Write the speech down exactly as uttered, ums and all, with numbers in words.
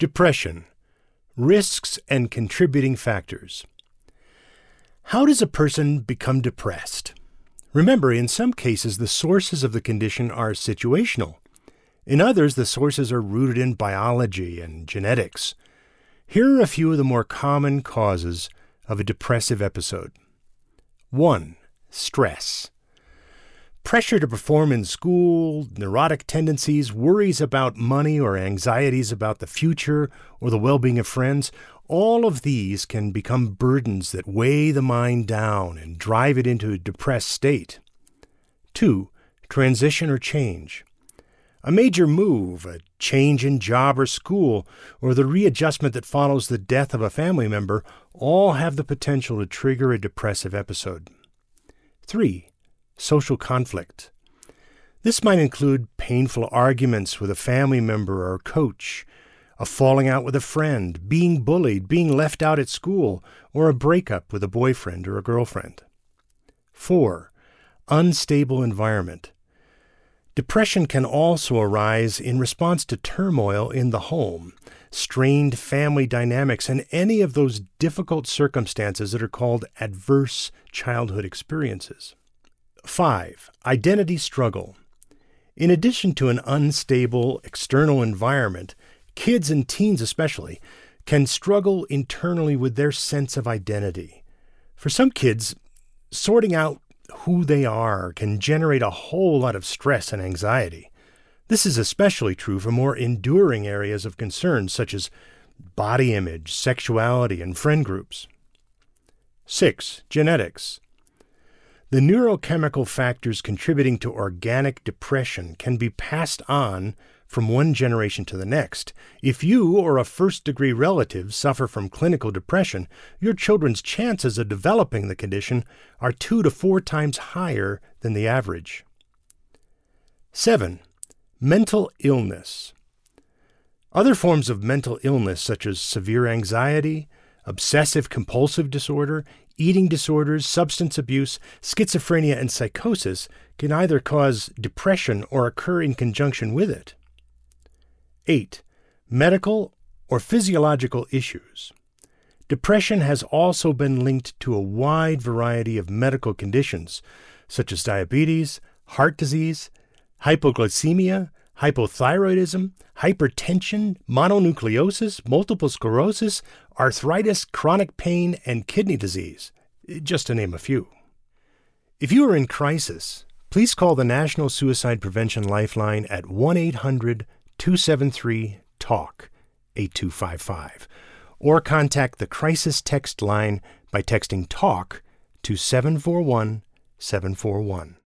Depression. Risks and contributing factors. How does a person become depressed? Remember, in some cases, the sources of the condition are situational. In others, the sources are rooted in biology and genetics. Here are a few of the more common causes of a depressive episode. one. Stress. Pressure to perform in school, neurotic tendencies, worries about money or anxieties about the future or the well-being of friends, all of these can become burdens that weigh the mind down and drive it into a depressed state. two. Transition or change. A major move, a change in job or school, or the readjustment that follows the death of a family member all have the potential to trigger a depressive episode. three. Social conflict. This might include painful arguments with a family member or coach, a falling out with a friend, being bullied, being left out at school, or a breakup with a boyfriend or a girlfriend. four. Unstable environment. Depression can also arise in response to turmoil in the home, strained family dynamics, and any of those difficult circumstances that are called adverse childhood experiences. five. Identity struggle. In addition to an unstable external environment, kids and teens especially can struggle internally with their sense of identity. For some kids, sorting out who they are can generate a whole lot of stress and anxiety. This is especially true for more enduring areas of concern such as body image, sexuality, and friend groups. six. Genetics. The neurochemical factors contributing to organic depression can be passed on from one generation to the next. If you or a first-degree relative suffer from clinical depression, your children's chances of developing the condition are two to four times higher than the average. seven. Mental illness. Other forms of mental illness, such as severe anxiety, obsessive-compulsive disorder, eating disorders, substance abuse, schizophrenia, and psychosis, can either cause depression or occur in conjunction with it. eight. Medical or physiological issues. Depression has also been linked to a wide variety of medical conditions, such as diabetes, heart disease, hypoglycemia, hypothyroidism, hypertension, mononucleosis, multiple sclerosis, arthritis, chronic pain, and kidney disease, just to name a few. If you are in crisis, please call the National Suicide Prevention Lifeline at one eight hundred two seven three TALK eight two five five or contact the Crisis Text Line by texting TALK to seven four one seven four one.